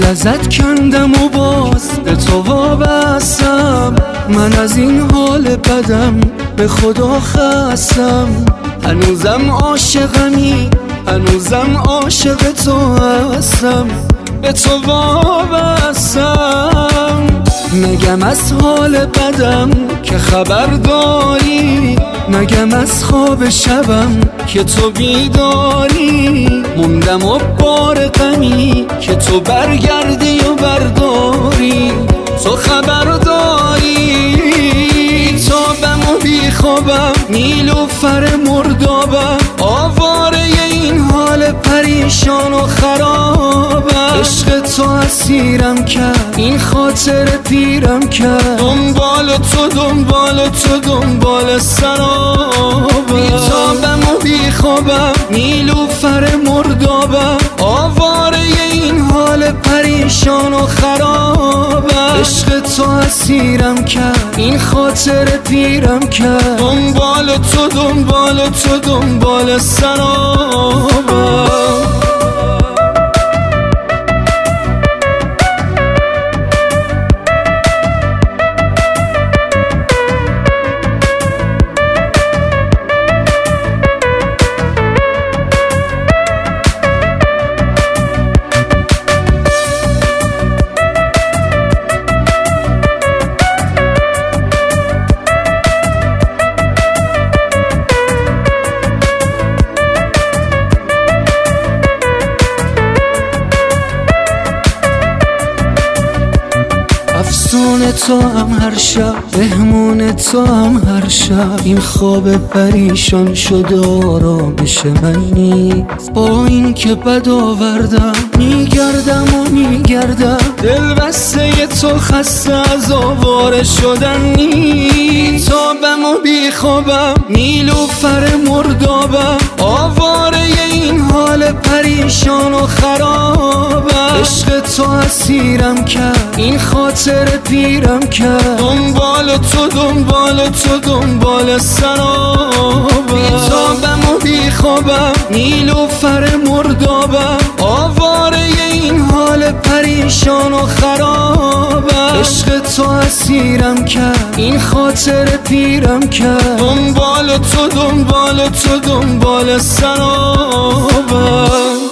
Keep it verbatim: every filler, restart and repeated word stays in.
ازت کندم و باز به تو وابستم. من از این حال بدم به خدا خستم. هنوزم عاشقمی، هنوزم عاشق تو هستم، به تو وابستم. نگم از حال بدم که خبر داری، نگم از خواب شبم که تو بیداری. موندم و بار غمی که تو برگردی و برداری. تو خبر داری تابم و بیخوابم، نیلوفر مردابم، آواره این حال پریشان و خرابم. عشق تو اسیرم کرد، این خاطر پیرم کرد. دنبال تو دنبال تو دنبال سرابم. بیتابم و بیخوابم، نیلوفر مردابم، آواره این حال پریشان و خرابم. عشق تو اسیرم کرد، این خاطر پیرم کرد. دنبال تو دنبال تو دنبال سرابم. افسون تو هم هر شب، بهمون تو هم هر شب. این خواب پریشان شده آرامش من نیست. با این که بد آوردم میگردم و میگردم. دل بسته تو خسته از آواره شدن نیست. تابم و بیخوابم، نیلوفر مردابم، آواره این حال پریشان و خرابم. عشق تو اسیرم کرد، این خاطر پیرم کرد. دنبال تو دنبال تو دنبال سرابم. بیتابم و بیخوابم، نیلوفر مردابم، آواره این حال پریشان و خرابم. عشق تو اسیرم کرد، این خاطر پیرم کرد. دنبال تو دنبال تو دنبال سرابم.